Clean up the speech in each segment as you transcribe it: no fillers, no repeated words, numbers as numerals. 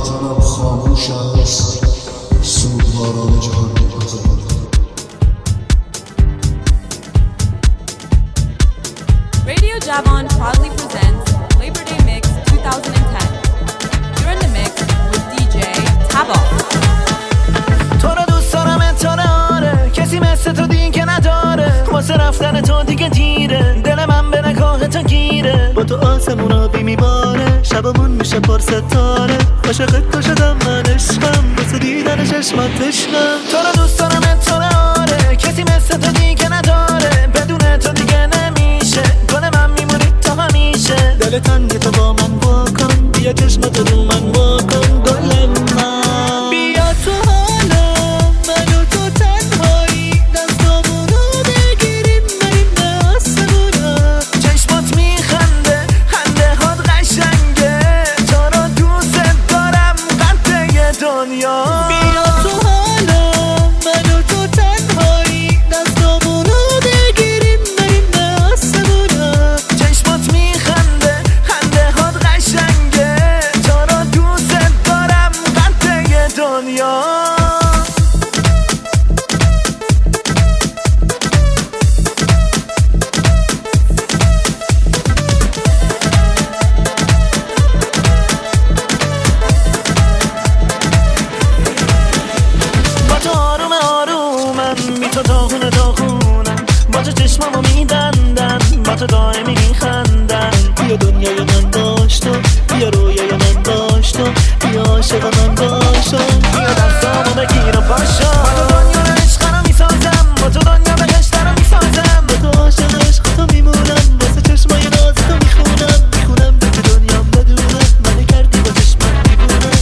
وطنم خاموش است، سوگواران جهان می‌گذرد. Radio Javon proudly presents Labor Day Mix 2010. You're in the mix with DJ Tabo. تو رو دوست دارم آره، کسی مثل تو دیگه نداره، واسه رفتن تو دیگه دیره، دل من به نگاه تو گیره، با تو آسمون آبی میباره، شبمون میشه پر ستاره، عاشقت تو شدم من عشقم، واسه دیدن چشمات تشنم. تو رو دوست دارم آره، کسی مثل تو دیگه نداره، بدون تو دیگه نمیشه، گل من میمونی تا همیشه، دل تنگ تو با من واکن، بیا چشماتو رو من واکن، گل من بیا تو حالا، من و تو تنهایی، دستامونو بگیریم بریم به آسمونا، چشمات میخنده، خنده هات قشنگه، تو رو دوست دارم قطعه دنیا. بیا تو حالا، من و تو تنهایی، دستامونو بگیریم بریم به آسمونا، چشمات میخنده، خنده هات قشنگه، تو رو دوست دارم قطعه دنیا. با تو آروم آرومم، بی تو داغونه داغونم، با تو چشمامو میدندن، با تو دائمی میخندن، بیا دنیای من داشت و بیا رویای من داشت و بیا عاشق من باشو، بیا دستامو بگیر و باشو، با تو دنیا رو عشق رو میسازم، با تو دنیا بهشت رو میسازم، با تو عاشق عشق تو میمونم، واسه چشمای ناز تو میخونم به تو دنیام بدونم، منو کردی با چشمات میبونم.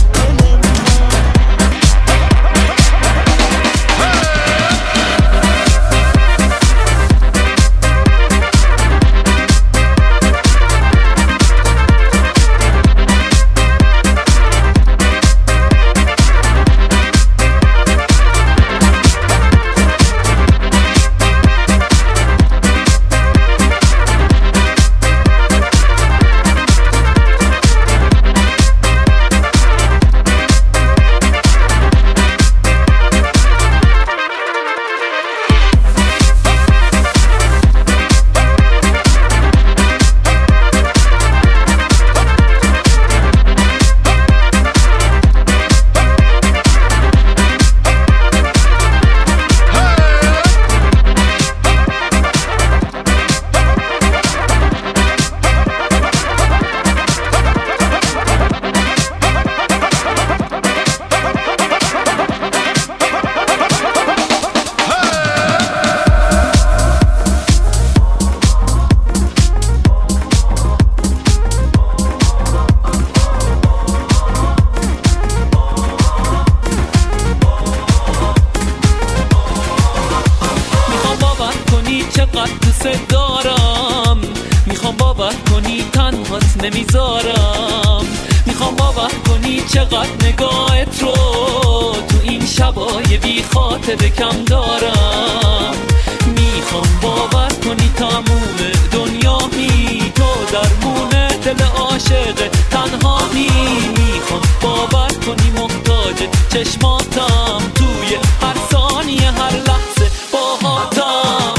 میخوام باور کنی تنهات نمیذارم، میخوام باور کنی چقدر نگاهت رو تو این شبای بی خاطر کم دارم، میخوام باور کنی تموم دنیامی، تو درمون دل عاشق تنهامی، میخوام باور کنی محتاج چشماتم، توی هر ثانیه هر لحظه باهاتم.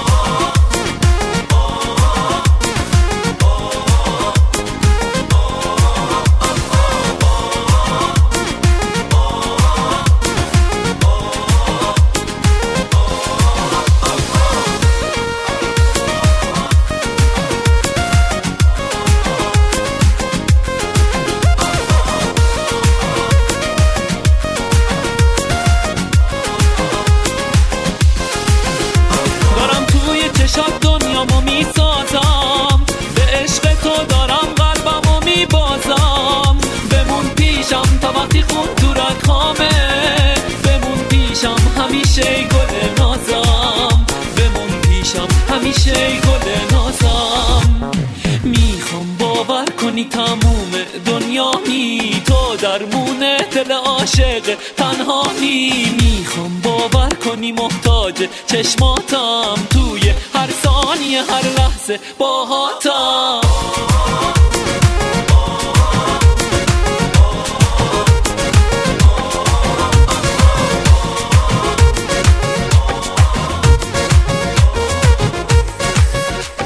دنیامو میسازم، به عشق تو دارم قلبمو میبازم، بمون پیشم تا وقتی خون تو رگامه، بمون پیشم همیشه گل نازم، بمون پیشم همیشه گل نازم، میخوام باور کنی تموم دنیامی، تو درمون دل عاشق تنهایی، میخوام باور کنی محتاج چشماتم، توی هر ثانیه هر لحظه باهاتم.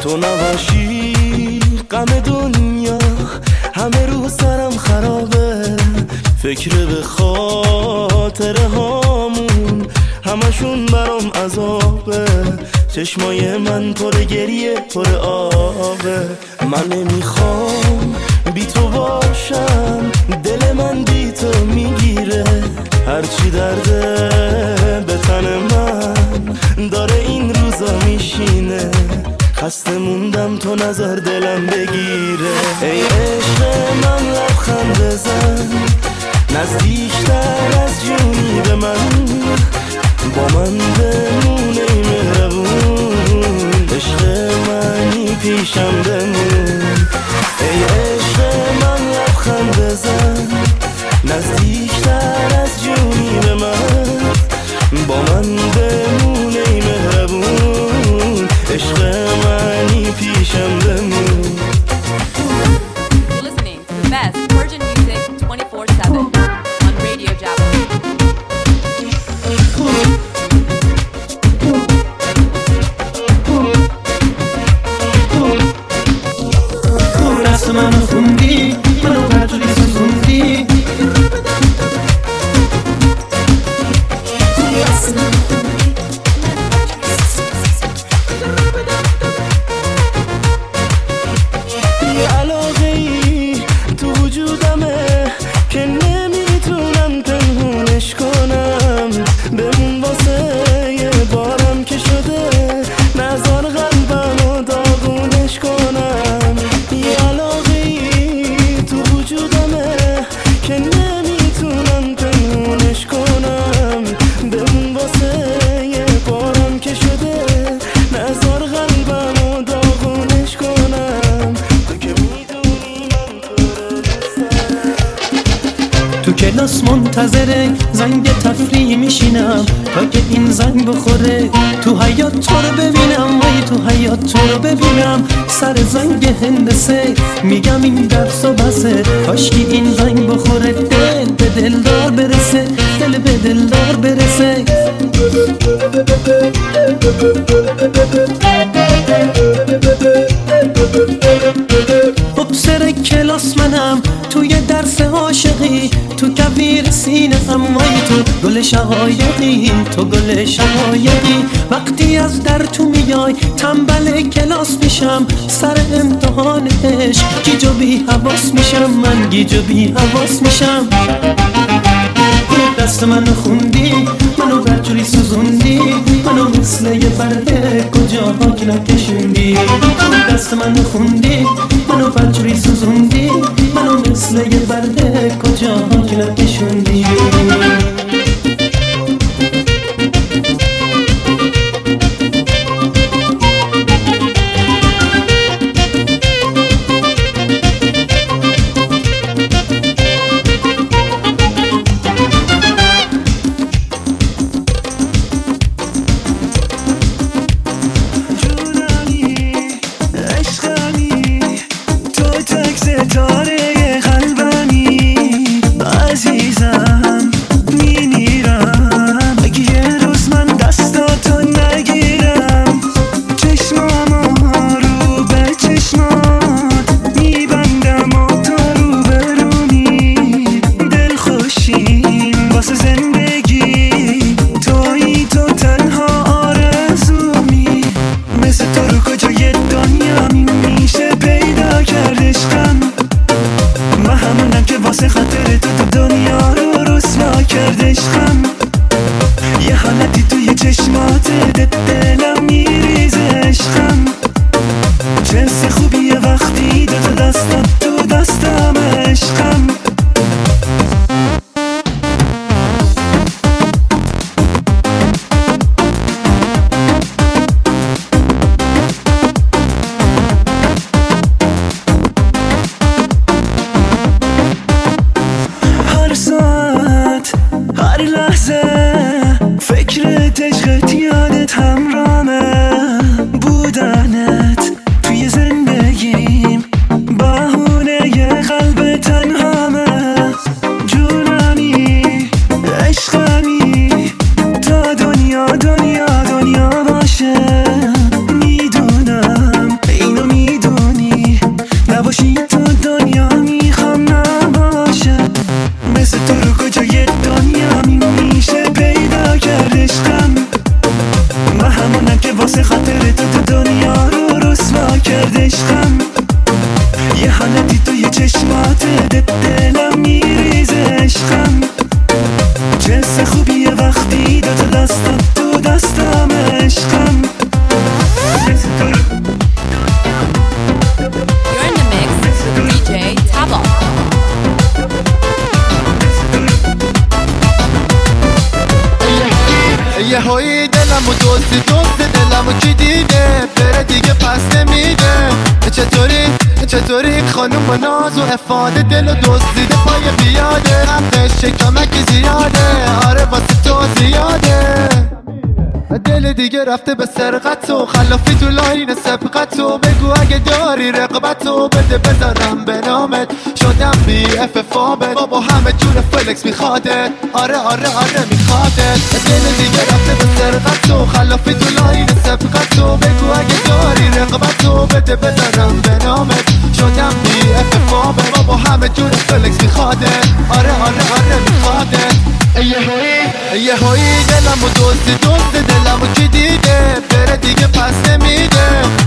تو نباشی غم دنیا همه رو سرم خرابه، فکر به خاطره هامون همشون برام عذابه، چشمای من پر گریه پر آبه. من نمیخوام بی تو باشم، دل من بی تو میگیره، هرچی درده به تن من داره این روزا میشینه، خسته موندم تو نظر دلم بگیره. ای عشق من لبخند بزن، نزدیکتر از جونی به من، با من بمونه ای مهربون، عشق منی پیشم بمون. ای عشق من لبخند بزن، نزدیکتر از جونی به من، با من بمونه ای مهربون، عشق منی پیشم بمون. Listening to the best Persian music 24/7 on Radio Java. دست منو خوندی، منو پرجوری سوزوندی، علاقه ای تو وجودمه که نمیتونم پنهونش کنم، بمون واسه یه بارم که شده، نذار قلبمو داغونش کنم. یه علاقه ای تو وجودمه که نمیتونم پنهونش کنم، بمون واسه یه بارم که شده، نذار قلبمو داغونش کنم. تو که میدونی من تو رو دوست دارم. تو کلاس منتظره زنگ تفریح میشینم تا که این زنگ بخوره، تو حیاط تو رو ببینم، وای تو حیاط تو رو ببینم، سر زنگ هندسه میگم این درس و بسه، کاشکی این زنگ بخوره، دل به دلدار برسه، دل به دلدار برسه. سر کلاس منم توی درس عاشقی، تو کبیر سینه هم، وای تو گل شقایقی، تو گل شقایقی. وقتی از در تو میای تنبل کلاس میشم، سر امتحان عشق گیج و بی حواس میشم، من گیج و بی حواس میشم. دست منو خوندی، منو برجوری سوزوندی، منو مثل یه برده کجا پاک نکشوندی. دست منو خوندی، منو برجوری سوزوندی، منو مثل یه برده کجا پاک نکشوندی. ستاره قلبمی، صدق دلم میریزه عشقم چه خوبیه وقتی دوتا دستم تو دستم عشقم You're in the mix with DJ Tabo. یه هایی دلمو دوست دلمو کی دیده بره دیگه پس نمیده چطوری خانوم با ناز و افاده دل و دزدیده پای بیاده حقش کمکی زیاده آره واسه تو زیاده دل دیگه رفته به سرقت و خلافی تو لاین سبقت و بگو اگه داری رقبت و بده بذارم به نامت شدم بی اف فابت بابا همه جور فلکس میخوادت آره میخوادت دل دیگه رفته به سرقت و خلافی تو لاین سبقت و بگو اگه داری رقبت و بده بذارم به نامت شدم بی اف فابت بابا همه جور فلکس میخوادت آره میخوادت یه هایی دلمو دوست دلمو کی دیده بره دیگه پس نمیده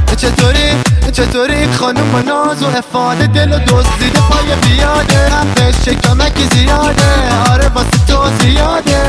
چطوری خانوم با ناز و افاده دل و دزدیده پای بیاده حقش کمکی زیاده آره واسه تو زیاده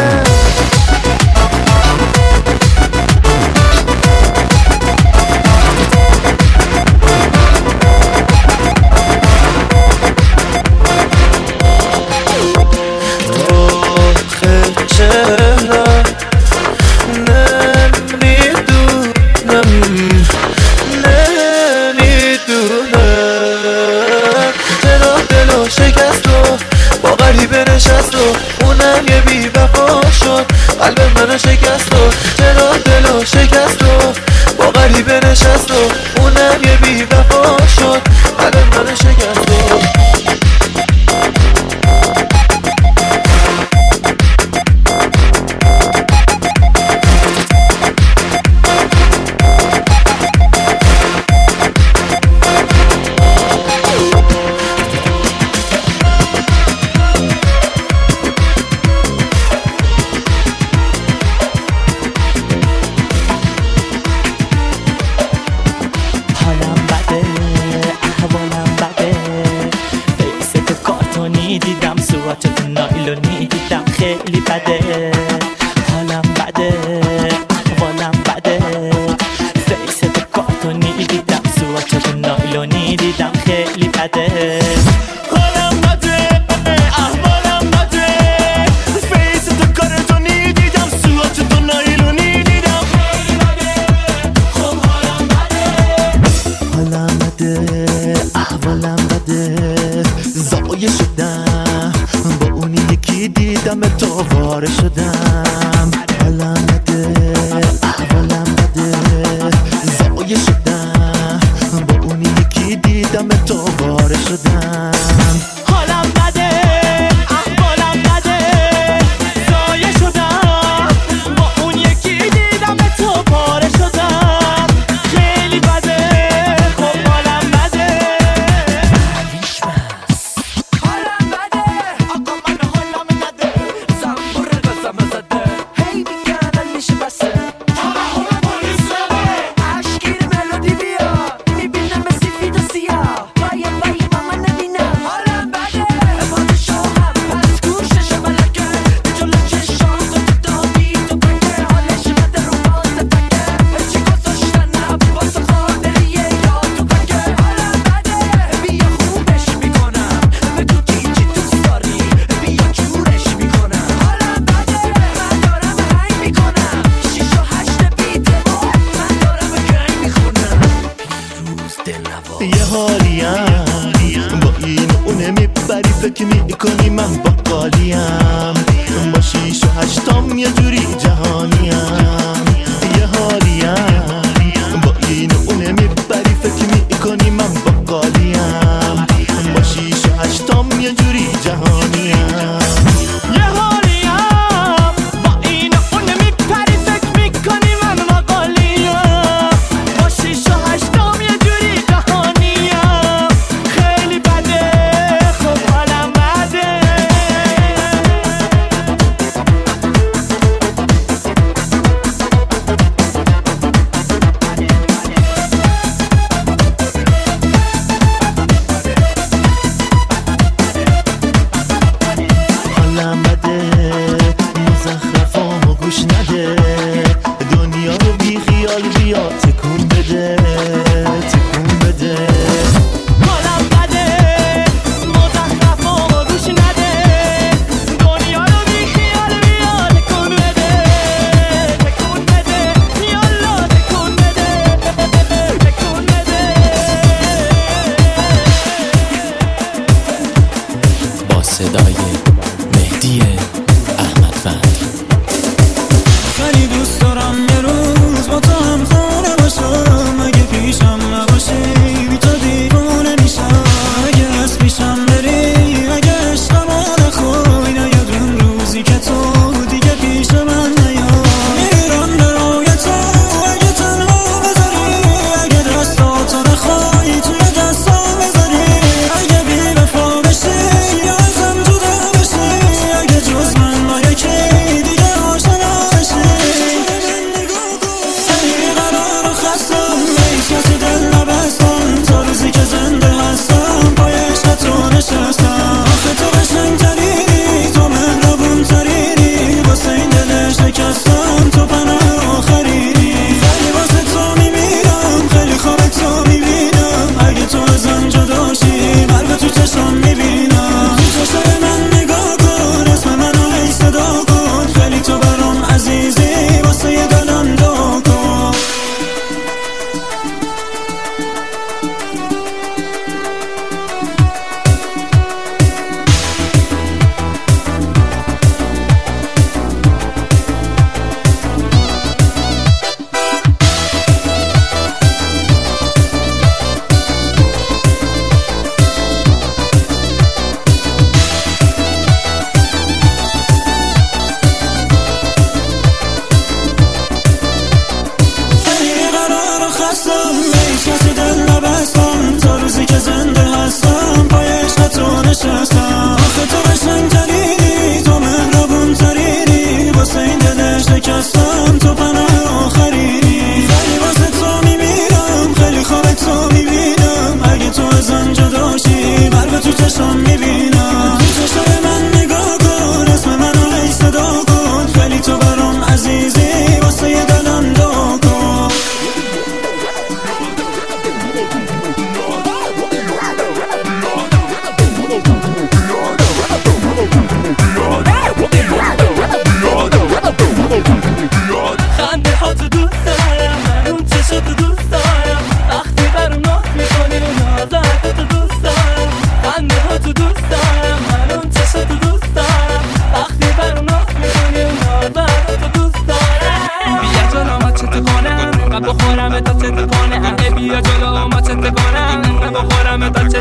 نشست و اونم یه بی وفا شد قلب منو شکست و چرا دلو شکست و با غریبه نشست و اونم یه بی وفا شد قلب منو شکست و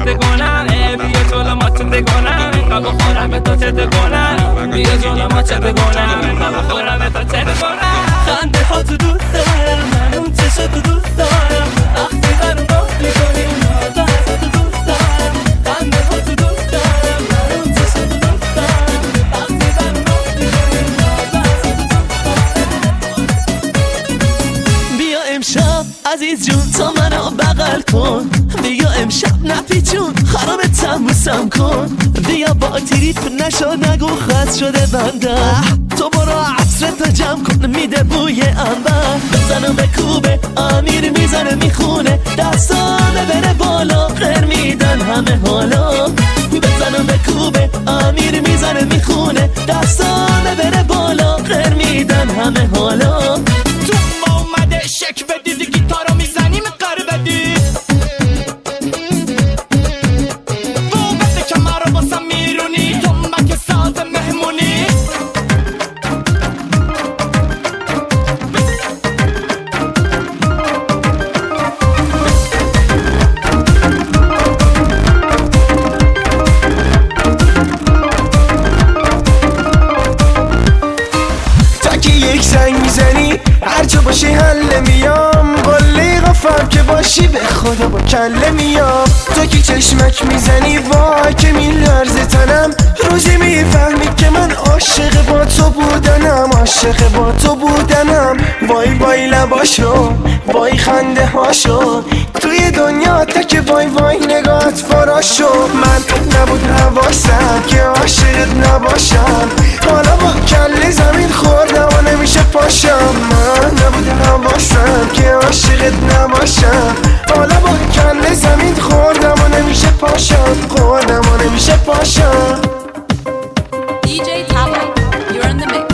چته کنم بیا جلو ما چته کنم اینقدر بخورم به تو چته کنم بیا جلو ما چته کنم اینقدر بخورم به تو چته کنم خنده ها تو دوست دارم من اون چشا تو دوست دارم وقتی برم باخت میکنی نازا تو دوست دارم خنده ها تو دوست دارم من اون چشا تو دوست دارم وقتی برم باخت میکنی نازا تو دوست دارم بیا امشب عزیز جون تا منو بغل کن بیا امشب نپیچون خرابتم بوسم کن بیا با تریپ نشو نگو خست شده بنده تو برو عطرتو جمع کن میده بوی انبر بزنم به کوبه امیر میزنه میخونه دستانه بره بالا خیر میدن همه حالا بزنم به کوبه امیر میزنه میخونه دستانه بره بالا خیر میدن همه حالا تو ما اومده شک بدید گیتارو میزنیم قر بدید بوبت کمر رو باسم میرونی تو مک ساز مهمونی تا که یک زنگ میزنی هر جا باشی حل میام قله قفم که باشی به خدا با کله میام تا که چشمک میزنی وای که میلرزه تنم روزی میفهمی که من عاشق با تو بودنم عاشق با تو بودنم وای وای لباشو وای خنده هاشو توی دنیا تا که وای وای نگات فراشو من نبود حواسم که عاشقت نباشم حالا با کله زمین خوردم و نمیشه پاشم من نبود حواسم که عاشقت نباشم حالا با کله زمین خوردم و نمیشه پاشم خوردم و نمیشه پاشم DJ Tabo, you're in the mix.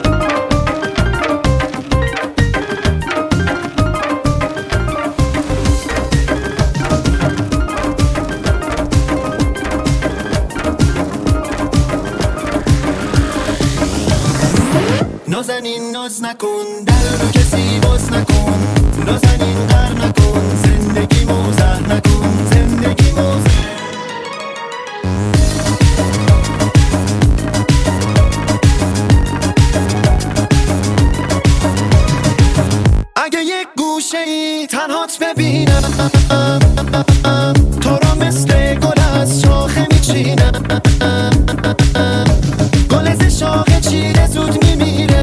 نازنین ناز نکن در رو کسی باز نکن نازنین در نکن زندگی موزه نکن زندگی موزه اگه یک گوشه ای تنهات ببینم تو را مثل گل از شاخه میچینم گل از شاخه چیره زود میمیره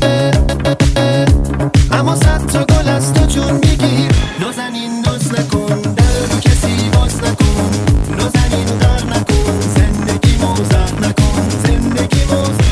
اما صد تا گل از تو جون میگیر نازنین ناز نکن در رو کسی باز نکن نازنین در نکن زندگی موزه نکن زندگی موزه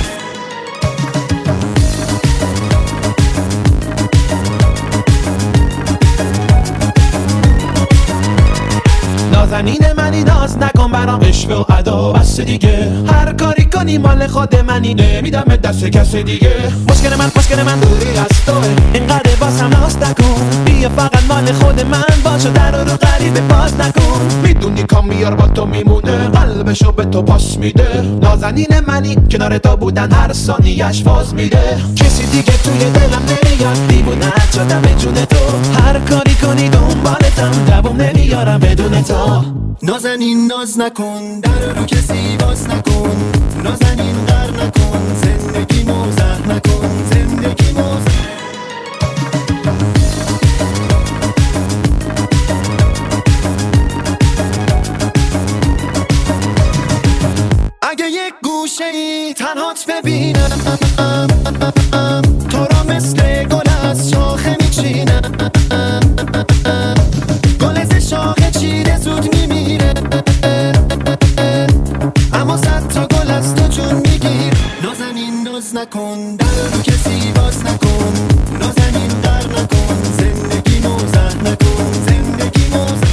نازنین منی ناز نکن برام عشق و ادا بس دیگه هر کاری کنی مال خود منی نمیدم دست کس دیگه مشکل من دوری از توه اینقدر باسم ناز نکن بیا فقط مال خود من باشو در رو غریبه باز نکن میدونی کام میار با تو میمونه قلبشو به تو پاس میده نازنین منی کنار تو بودن هر ثانیه‌اش فاز میده کسی دیگه توی دلم نمیاد دیوونه شدم به جون تو هر کاری کنی دنبالتم دوام نمیارم بدون تو نازنین ناز نکن در رو کسی باز نکن نازنین در نکن زندگی موزه نکن زندگی موزه اگه یک گوشه ای تنهات ببینم تو را مثل گل از شاخه میچینم گل از شاخه چیره زود میمیره اما صد تا گل از تو جون میگیر نازنین ناز نکن در رو کسی باز نکن نازنین در نکن زندگی موزه نکن زندگی موزه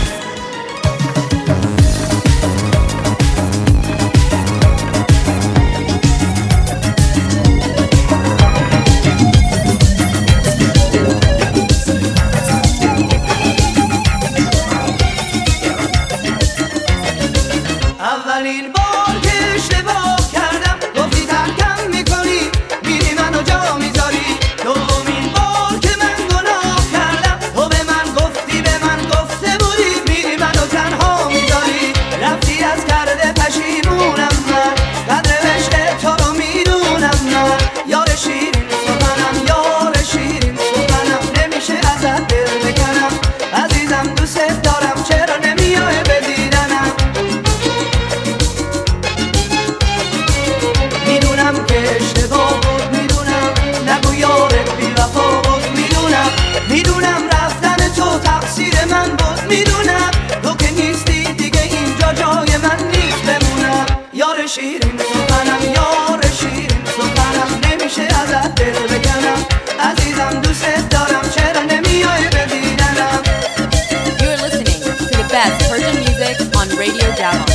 اولین بار که اشتباه کردم گفتی ترکم میکنی میری من یار شیرین سخنم یار شیرین سخنم نمیشه ازت دل بکنم عزیزم دوست دارم چرا نمیای ببینم. You're listening to the best Persian music on Radio Javon.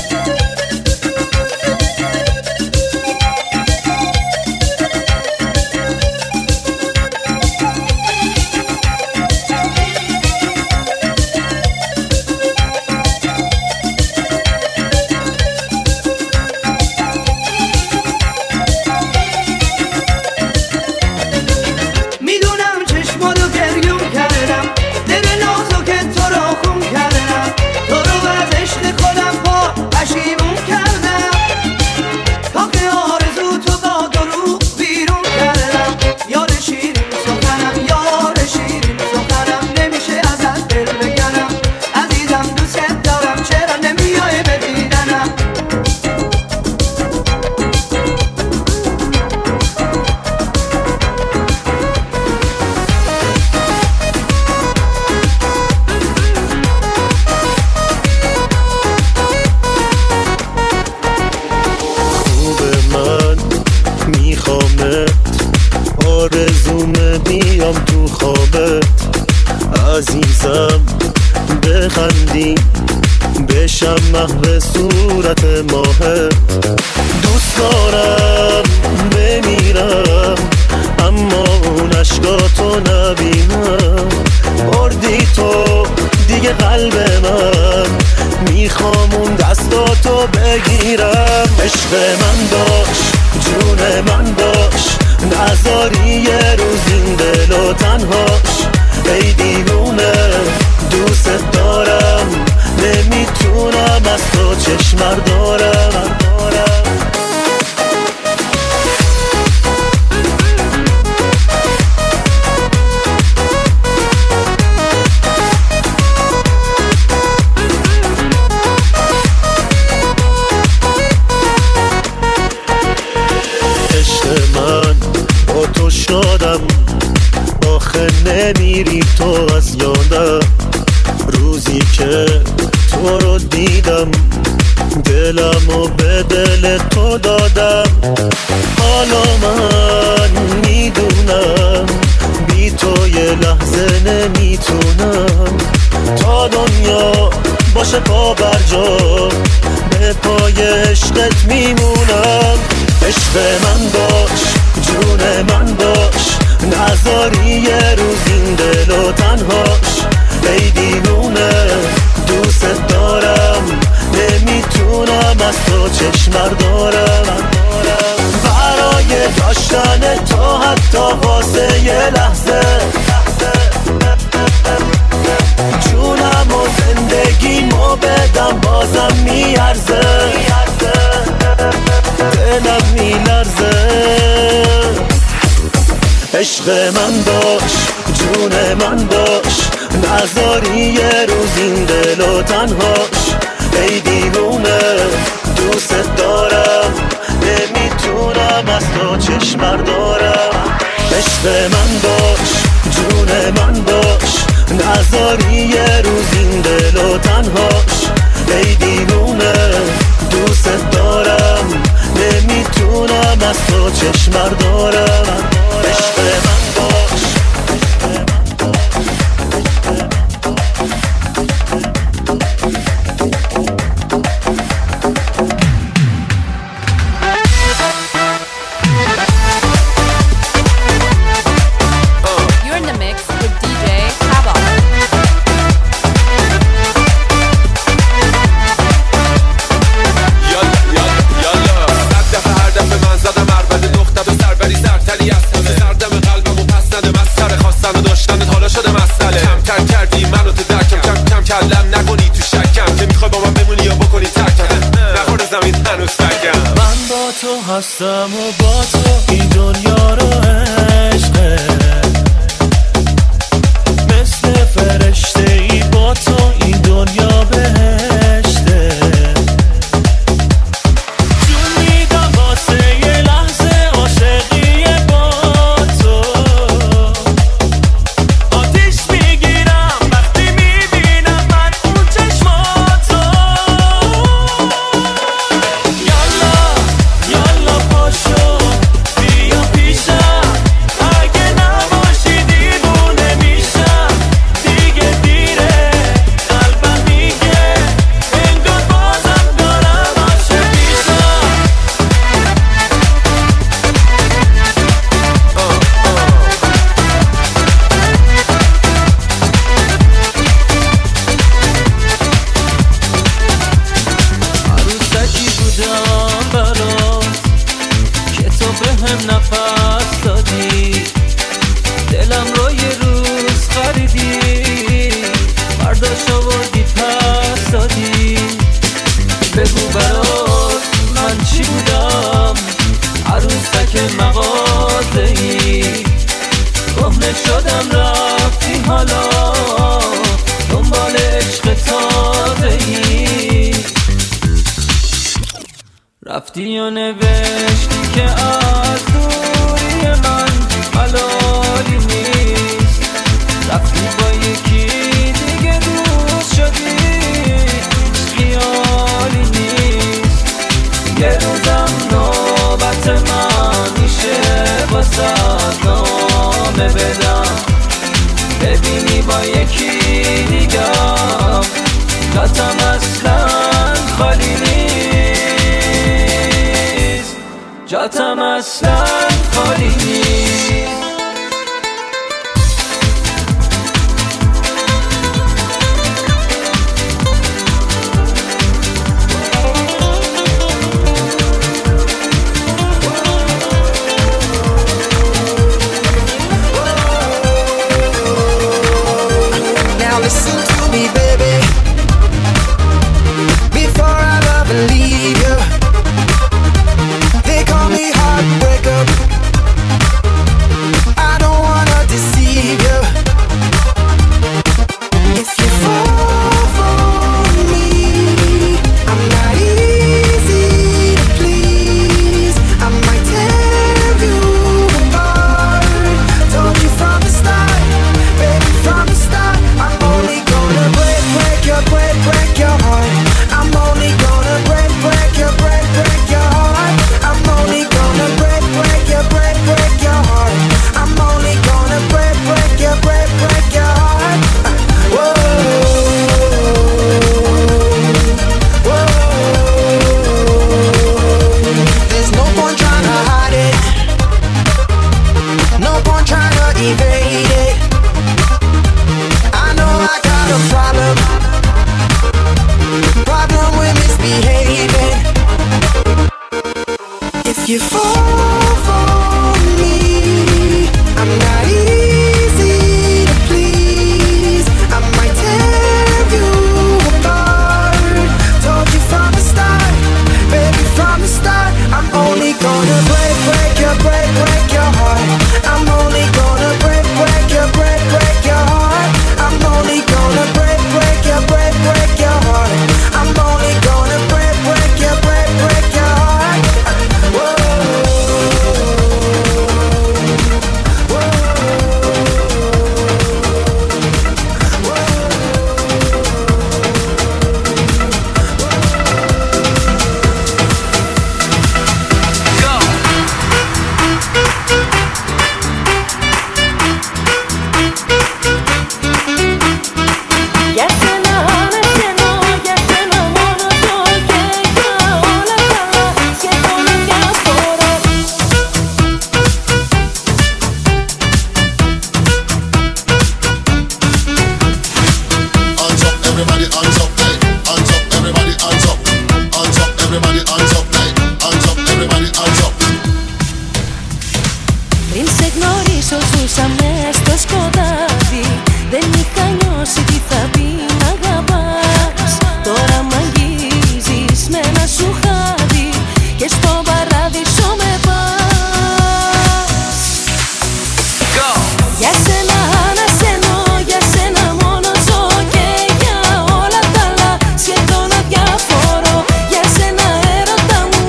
عزیزم بخندی بشم محو صورت ماهه دوست دارم بمیرم اما اون عشقاتو نبینم بردی تو دیگه قلب من میخوام اون دستاتو بگیرم عشق من باش جون من باش نذاری یه روز این دل و تنهاش ای دیوونه دوست دارم نمیتونم از تو چشم دارم عشق من با تو شادم آخه نمیری تو از یادم روزی که تو رو دیدم دلمو به دل تو دادم حالا من میدونم بی تو یه لحظه نمیتونم تا دنیا باشه پا بر جا به پای عشقت میمونم عشق من باش جون من باش نذاری یه روز این دل و تنهاش ای دیوونه دوست دارم نمیتونم از تو چشم دارم برای داشتن تو حتی واسه یه لحظه جونم و زندگیمو بدم بازم میارزه دلم میلرزه عشق من باش جون من باش نذاری یه روز این دل و تنهاش ای دیوونه دوست دارم نمیتونم از تو چشم دارم عشق من باش جون من باش نذاری یه روز این دل و تنهاش ای دیوونه دوست دارم نمیتونم از تو چشم دارم عشق من باش You're in the mix with DJ Tabo. کلم نکنی تو شکم که میخوای با من بمونی یا بکنی ترکم نخور زمین هنوز فکم من با تو هستم و با تو این دنیا رو عشقه مثل فرشته ای با تو این دنیا بهشته جون میدم واسه یه لحظه عاشقی با تو آتیش میگیرم وقتی میبینم من اون چشماتو یالا رفتی و نوشتی که از دوری من حلالی نیست، رفتی با یکی دیگه دوست شدی، خیالی نیست. یه روزم نوبت من میشه واسه نامه بدم، ببینی با یکی دیگم جاتم اصلا خالی نیست، جاتم اصلا خالی نیست.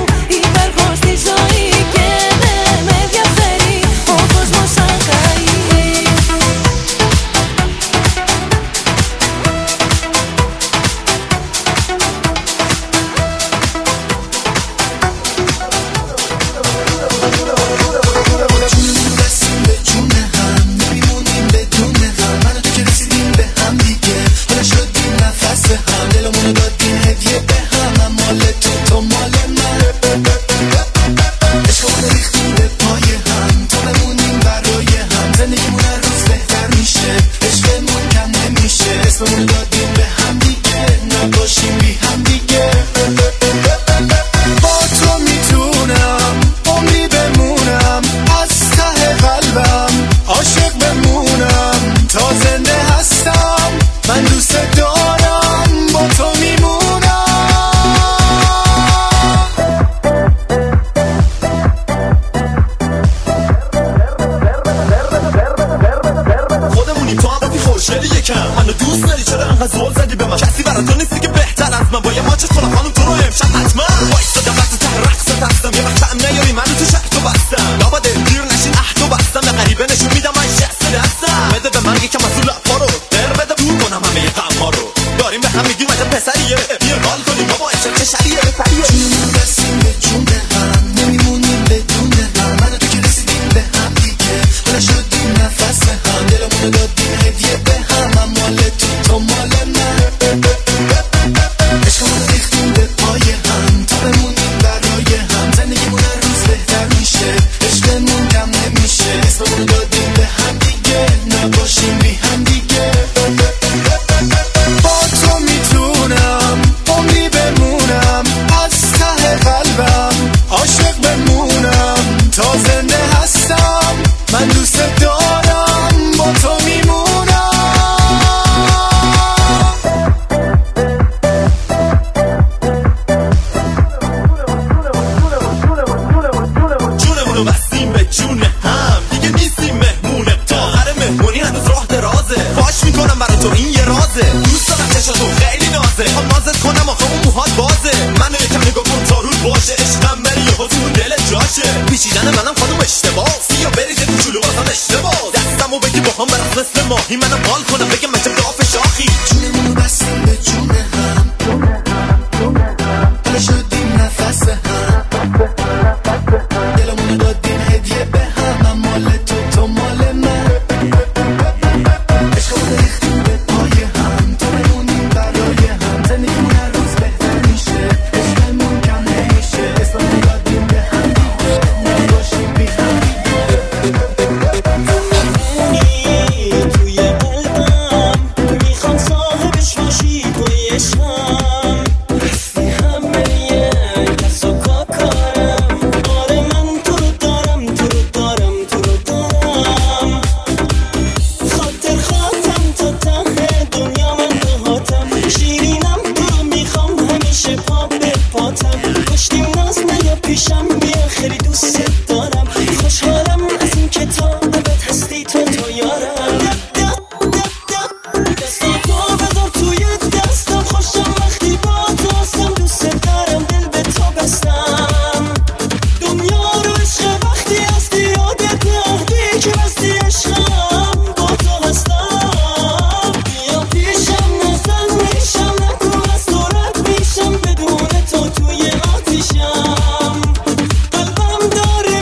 Υπέρχω στη ζωή και δεν με ενδιαφέρει ο κόσμος σαν καεί. بستم یه وقت کم نیاری منو تو شک تو بستم لابد دیر نشین احدو بستم به غریبه نشون میدم من شخص دستم بده به من یکم از اون لپا رو در بده دور کنم همه غم‌ها رو داریم به هم میگیم عجب پسریه بیا حال کنیم بابا عشق چه شریه جون بستیم به جون هم نمیمونیم بدون هم من و تو که رسیدیم به هم دیگه حالا شدیم نفس هم دلمونو دادیم هدیه به هم مال تو مال من عشقمونو ریختیم به پای هم تا بمونیم برای هم زندگیمون هر روز بهتر میشه عشقمون کم نمیشه اسممونو دادیم به هم دیگه نباشیم بی هم دیگه با تو میتونم عمری بمونم از ته قلبم عاشق بمونم تا زنده هستم من دوست دارم با تو میمونم جونمونو بستیم به جون هم دیگه نیستیم مهمونه تا آخر مهمونی هنوز راه درازه فاش میکنم برای تو این یه رازه دوست دارم چشاتو خیلی نازه هم نازت کنم آخه اون موهات بازه منو یکم نگاه کن تا رود باشه عشقم بری یهو تو دل جاشه پیچیدن منم خانم اشتباه سیا برید کوچولو واسم اشتباه دستمو بگی با هم برات مثل ماهی منم حال کنم بگم مچم داف شاخی جونمونو بستیم به جون هم حالا شدیم نفس هم دلمونو دادیم هدیه به هم مال تو مال من عشقمونو ریختیم به پای هم تا بمونیم برای هم زندگیمون هر روز بهتر میشه عشقمون کم نمیشه اسممونو دادیم به هم دیگه نباشیم بی هم توی قلبم میخوام صاحبش باشی توی عشقم هستی همه کس و کارم آره من تو رو دارم تو رو دارم تو رو دارم خاطر خواهتم تا ته دنیا من راحتم شیرینم تو رو میخوام همیشه پا به پاتم کشتیم ناز نیا پیشم بیا خیلی دوست دارم خوشحالم از این که تا ابد هستی تو یارم دستاتو بذار توی دستم خوشم وقتی با تو هستم دوست دارم دل به تو بستم دنیا رو عشق وقتی هستی یادت نهدی که بستی عشقم با تو هستم بیا پیشم نزن میشم نکن از تو رد میشم بدون تو توی آتیشم قلبم داره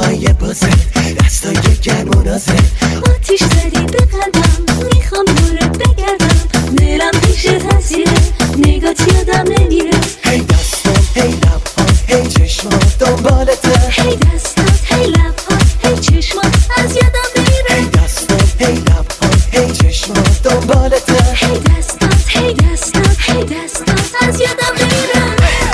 موهای بازه دستای گرم و نازه آتیش زدی به قلبم میخوام دورت بگردم دلم پیش تاثیره نگات یادم نمیره هی دستات هی لبهات هی چشمات دنبالته هی دستات هی لبهات هی چشمات از یادم نمیره هی دستات هی لبهات هی چشمات دنبالته هی دستات هی دستات هی دستات از یادم نمیره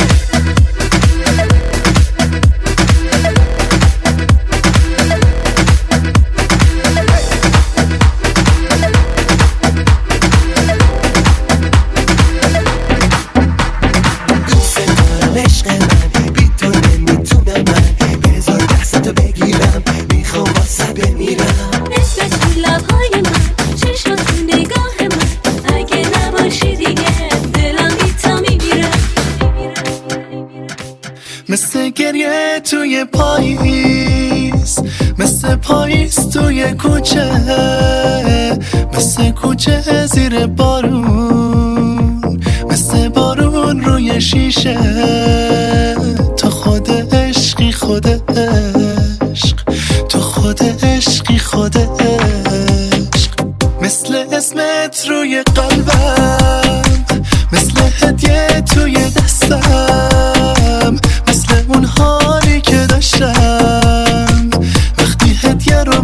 مثل گریه توی پاییز مثل پاییز توی کوچه مثل کوچه زیر بارون مثل بارون روی شیشه تو خود عشقی خود عشق تو خود عشقی خود عشق مثل اسمت روی قلبم مثل هدیه توی دستم مثل اون حالی که داشتم وقتی هدیه رو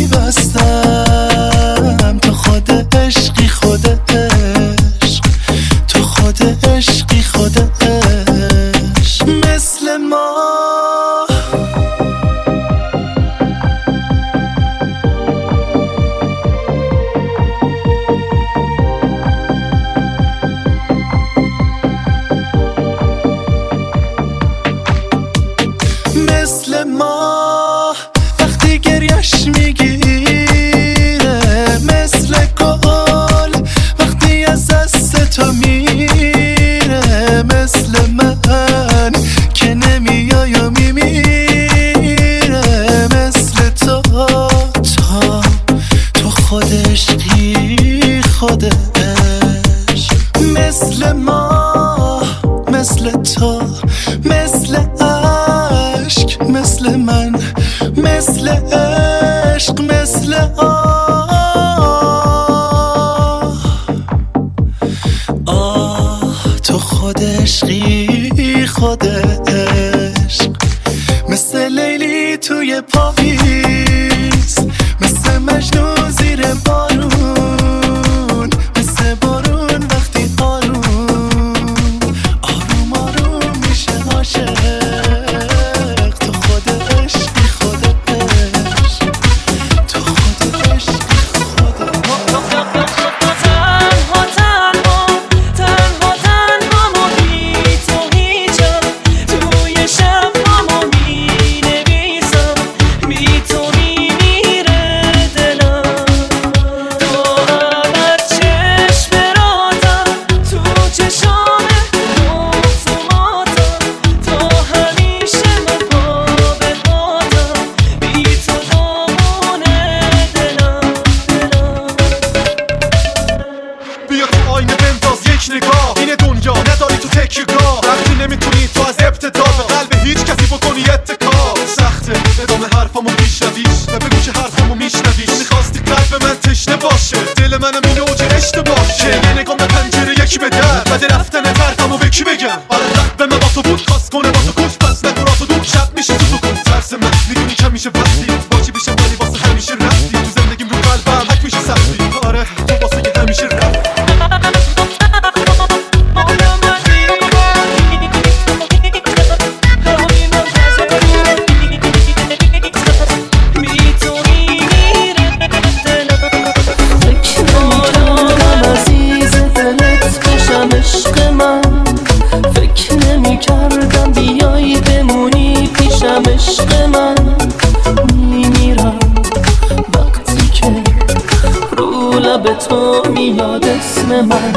میبستم تو خود عشقی خود عشق تو خود عشقی خود عشق مثل ما مثل ما وقتی گریش میگیره مثل گل وقتی از دست تو میره مثل من که نمیای و میمیره مثل تو خود عشقی خود عشق مثل ما مثل تو مثل عشق مثل من مثل عشق مثل تو خود عشقی خود عشق مثل لیلی توی پاییز مثل مجنون زیر بارون مثل بارون وقتی آروم آروم میشه عاشق تو خود عشقی خود عشق تو خود عشقی خود تنها ما بی تو هیچم توی شب ما مینویسم بی تو میمیره دلم تو هر چشم راتم تو چشام موسوماتم تو همیشه من پا به پاتم بی تو دامونه دلم بیا تو آینه بنداز یک نگاه این دنیا نداری تو تکیه‌گاه وقتی نمیتونی تو از ابتدا به قلب هیچ کسی بکنی اتکا سخته ادامه حرفامو میشنویش و بگو که حرفامو میشنویش میخواستی قلب من تشنه باشه دل منم این اوج اشتباهشه یه نگاه به پنجره یکی به در بعد رفتن حرفمو به کی بگم آره قلب من با تو بود خواست کنه با تو کش پس نکن تو دور شب میشه تو سکون ترس من میدونی که میشه وقتی باچی بشه ولی واسه همیشه رفتی تو زندگیم رو قلبم حک میشه سختی آره تو واسه همیشه رفتی فکر نمی‌کردم بیای بمونی پیشم عشق من میمیرم وقتی که رو لب تو میاد اسم من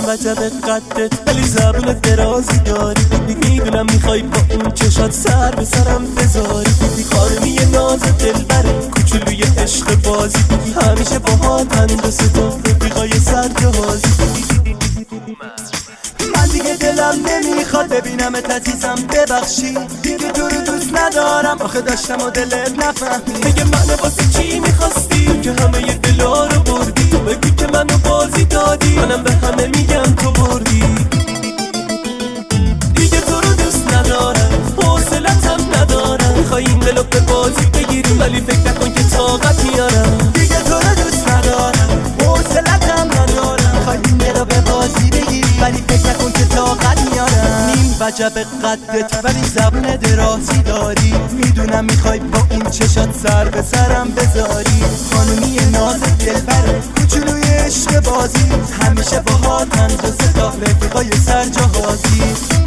وجب قدت ولی زبون درازی داری. میدونم میخوای با اون چشات سر به سرم بذاری. خانمی ناز دلبره کوچولوی عشق بازی. همیشه باهات هندسه تو رفیقای سرجهازی. من دیگه دلم نمیخواد ببینم عزیزم ببخشی. دیگه تو رو دوست ندارم آخه داشتم و دلت نفهمی. میگه منو واسه چی میخواستی که همه ی دلا رو بردی. بگو که منو بازی دادی منم به همه میگم تو بردی. دیگه تو رو دوست ندارم حوصلتم ندارم. میخوای این دلو به بازی بگیری ولی فکر نکن که طاقت میارم. دیگه تو رو دوست ندارم حوصلتم ندارم. میخوای این دلو به بازی بگیری ولی فکر نکن که طاقت میارم. نیم وجب قدت ولی زبون درازی داری. میدونم میخوای با اون چشات سر به سرم بذاری. خانومی ناز دلبره کوچولوی عشق بازی. همیشه باهات هند و صدا رفیقای سرجهازی.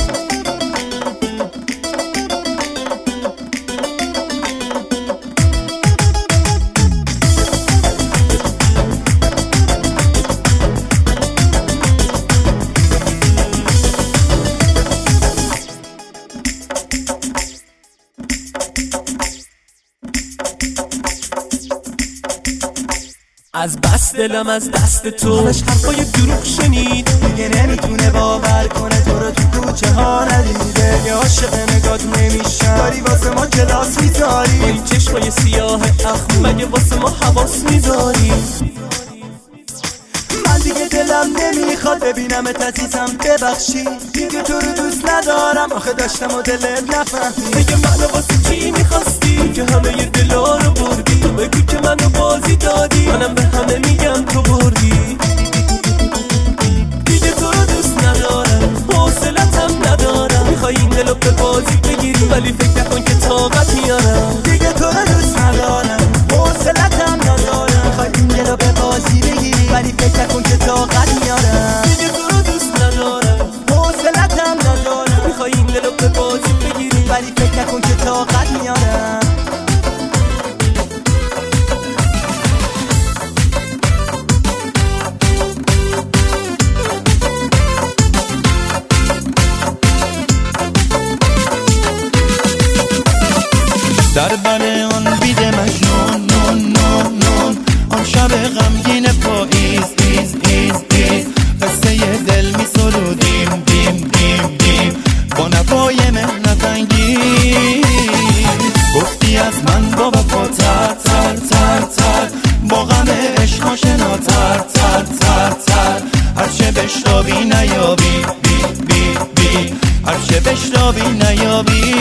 از بس دلم از دست تو همش حرفای دروغ شنید. دیگه نمیتونه باور کنه تو رو تو کوچه ها ندیده. یه عاشق نگات نمیشم داری واسه ما کلاس میذاری. با این چشمای سیاه اخم مگه واسه ما حواس میذاری. من دیگه دلم نمیخواد ببینم عزیزم ببخشی. دیگه تو رو دوست ندارم آخه داشتم و دلت نفهمی. میگه منو واسه چی میخواستی که همه ی دلا رو بردی. بگو که منو بازی دادی منم به همه میگم تو بردی. دیگه تو رو دوست ندارم حوصلتم ندارم. میخوای این دلو به بازی بگیری ولی فکر نکن که طاقت میارم. دیگه تو رو دوست ندارم حوصلتم ندارم. میخوای این دلو به بازی بگیری ولی فکر نکن که طاقت میارم. دیگه تو رو دوست ندارم حوصلتم ندارم. میخوای این دلو به بازی بگیری ولی فکر نکن که طاقت میارم. در بر آن بید مجنون نون نون نون. آن شب غمگین پاییز ایز ایز ایز. قصه دل می سرودیم دیم دیم دیم با نوای مهنت انگیز. گفتی از من با وفا تر تر تر تر. با غم عشق آشناتر تر تر تر. هرچه بشنوی نیابی بی بی بی. هرچه بشنوی نیابی.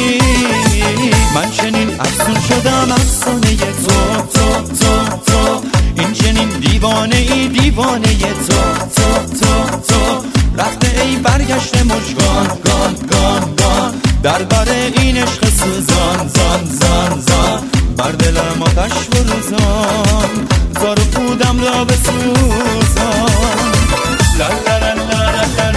من چنین افسون شدم افسانه تو تو تو تو. این چنین دیوانه ای دیوانه تو تو تو تو. رفته ای برگشته مژگان گان گان گان. در بر این عشق سوزان زان زان زان. بر دلم آتش بروزان زار و پودم را بسوزان. لا لا لا لا لا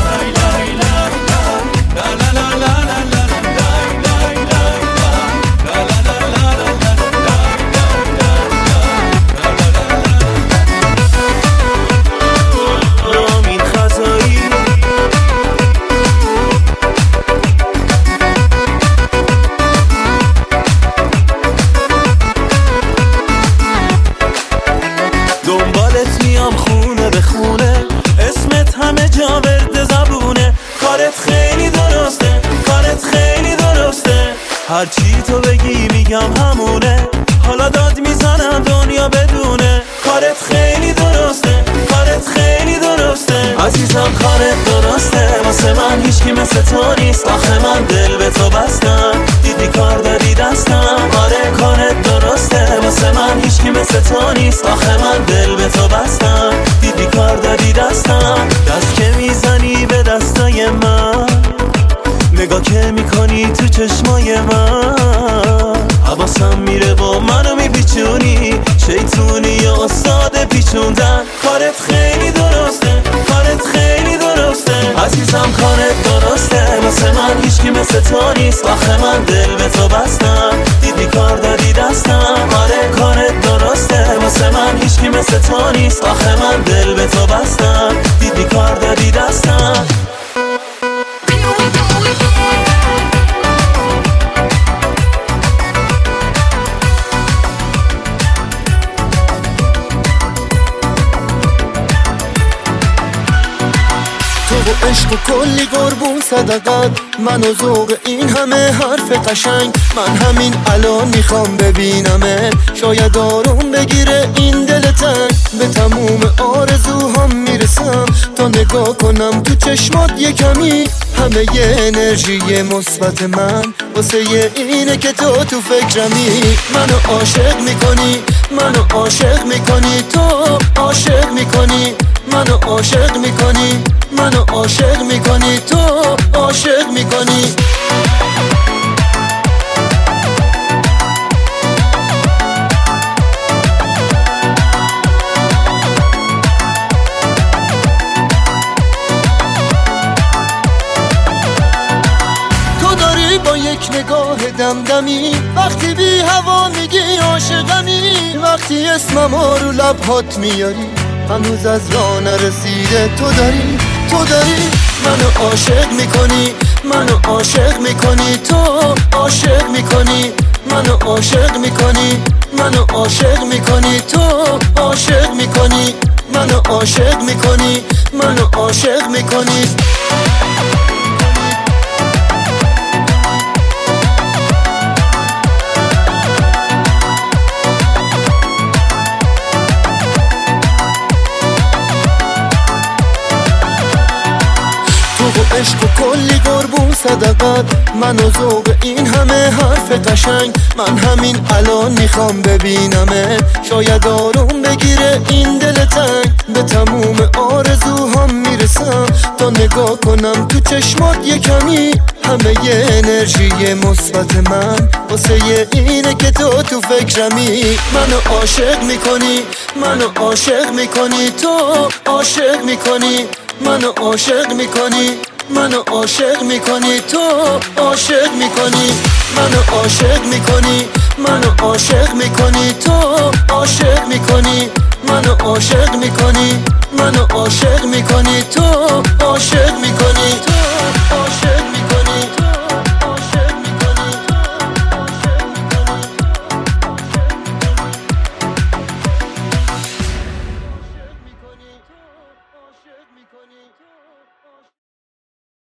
هرچی تو بگی میگم همونه. حالا داد میزنم دنیا بدونه. کارت خیلی درسته کارت خیلی درسته. عزیزم کارت درسته. واسه من هیچکی مثل تو نیست. آخه من دل به تو بستم. دیدی کار داری دستم. آره کارت درسته. واسه من هیچکی مثل تو نیست. آخه من دل به تو بستم. دیدی کار داری دستم. دست که میزنی به دستای من. نگاه که میکنی تو چشمای من. حواسم میره با منو میپیچونی. شیطونی یا استاد پیچوندن. کارت خیلی درسته کارت خیلی درسته. عزیزم کارت درسته. واسه من هیچکی مثل تو نیست. آخه من دل به تو بستم. دیدی کار داری دستم. آره کارت درسته. واسه من هیچکی مثل تو نیست. آخه من دل به تو بستم. بیکار دادی دستم. تو و عشق و کلی قربون صدقت، من و ذوق این همه حرف قشنگ. من همین الان میخوام ببینمه، شاید آروم بگیره این دل تنگ. به تموم آرزوهام میرسم تا نگاه کنم تو چشمات یه کمی. همه یه انرژی مثبت من واسه اینه که تو فکرمی. منو عاشق میکنی، منو عاشق میکنی، تو عاشق میکنی، منو عاشق میکنی، منو عاشق میکنی، تو عاشق میکنی. تو داری با یک نگاه دمدمی وقتی بی هوا میگی عاشقمی. وقتی اسمم رو لبهات میاری هنوز از راه نرسیده. تو داری منو عاشق میکنی، منو عاشق میکنی، تو عاشق میکنی، منو عاشق میکنی، منو عاشق میکنی، تو عاشق میکنی، منو عاشق میکنی، منو عاشق میکنی. تو عشق و کلی قربون صدقت، من و ذوق این همه حرف قشنگ. من همین الان میخوام ببینمه، شاید آروم بگیره این دل تنگ. به تموم آرزوهام میرسم تا نگاه کنم تو چشمات یه کمی. همه یه انرژی مثبت من واسه اینه که تو فکرمی. منو عاشق میکنی، منو عاشق میکنی، تو عاشق میکنی، منو عاشق میکنی، منو عاشق میکنی، تو عاشق میکنی، منو عاشق میکنی، منو عاشق میکنی، تو عاشق میکنی، منو عاشق میکنی، منو عاشق میکنی،